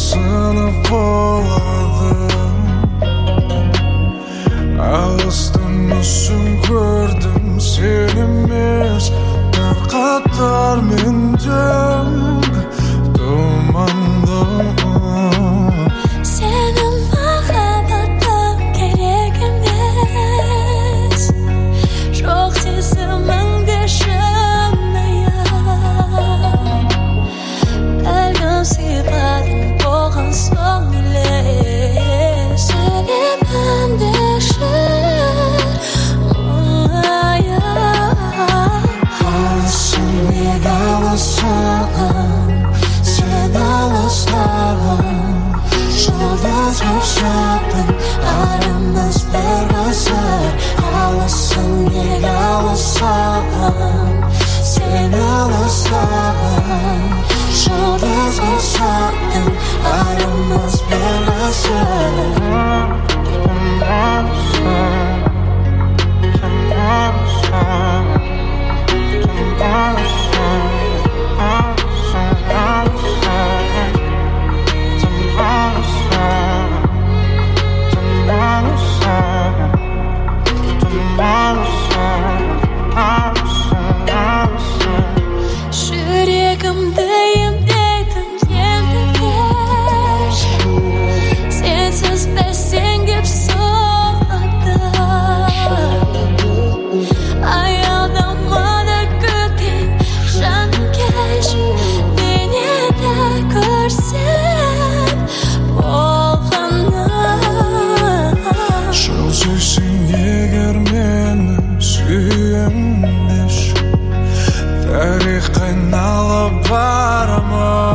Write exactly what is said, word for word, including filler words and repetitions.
sınıp oladım. Alыстан мүсін көрдім сен емес бір қатар менден тұманды. Senin махаббатың керек емес, жоқ сезіміңді шынайын. Бәлкім сипатың болған соң елес, әлемімді шын мұңайын. Алысың неге алысың, сен алыстағың. Жұлдыз ұқсаппын, арамыз бір ғасыр. Алысың неге алысың, сен алыстағың. Жұлдыз ұқсаппын, арамыз бір ғасыр. Жүрегімді емдейтін енді кеш, сенсіз бәсеңдеп соғады. Аялдамада күтем жаным кеш, денеде көрсем болғанын. Жол сүйсің егер мені сүйем деші, тарих айналып барамын.